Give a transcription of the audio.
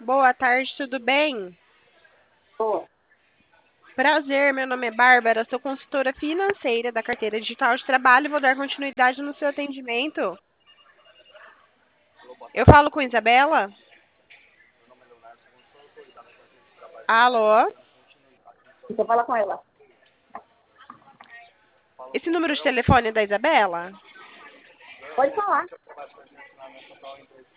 Boa tarde, tudo bem? Tô. Prazer, meu nome é Bárbara, sou consultora financeira da carteira digital de trabalho e vou dar continuidade no seu atendimento. Eu falo com Isabela? Alô? Você fala com ela. Esse número de telefone é da Isabela? Pode falar.